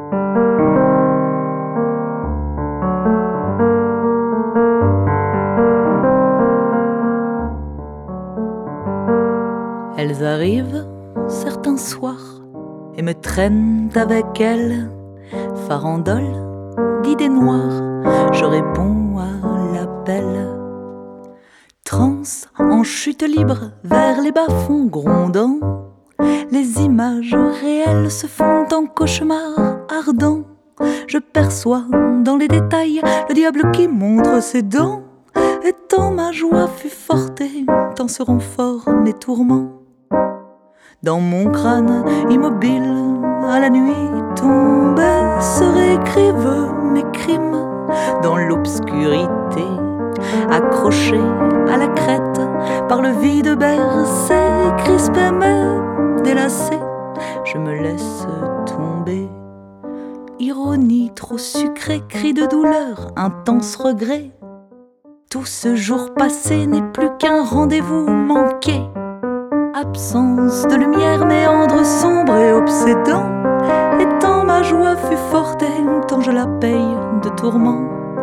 Elles arrivent certains soirs et me traînent avec elles. Farandole d'idées noires, je réponds à l'appel. Transe en chute libre vers les bas-fonds grondants, les images réelles se font en cauchemar ardent. Je perçois dans les détails le diable qui montre ses dents. Et tant ma joie fut forte, et tant seront forts mes tourments. Dans mon crâne immobile, à la nuit tombée, se réécrivent mes crimes dans l'obscurité. Accroché à la crête par le vide bercé, crispé mais délacé, je me laisse tomber. Ironie trop sucrée, cri de douleur, intense regret. Tout ce jour passé n'est plus qu'un rendez-vous manqué. Absence de lumière, méandre sombre et obsédant. Et tant ma joie fut forte, et tant je la paye de tourments.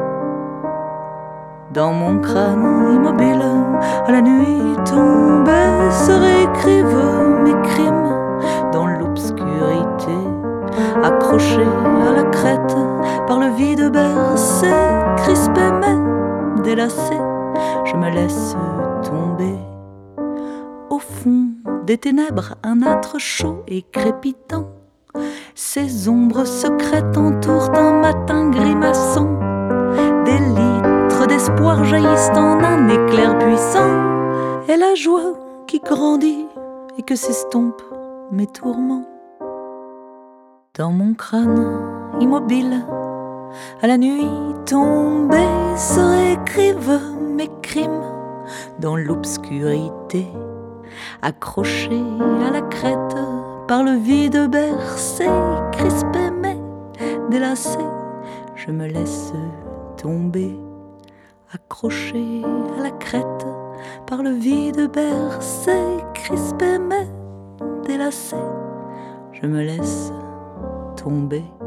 Dans mon crâne immobile, à la nuit tombée, se réécrivent mes crimes dans l'obscurité. Accroché à la crête par le vide bercé, crispé mais délacé, je me laisse tomber. Au fond des ténèbres, un âtre chaud et crépitant, ces ombres secrètes entourent un matin grimaçant. Des litres d'espoir jaillissent en un éclair puissant, et la joie qui grandit et que s'estompent mes tourments. Dans mon crâne immobile, à la nuit tombée, se réécrivent mes crimes dans l'obscurité. Accroché à la crête par le vide bercé, crispé mais délacé, je me laisse tomber. Accroché à la crête par le vide bercé, crispé mais délacé, je me laisse tomber.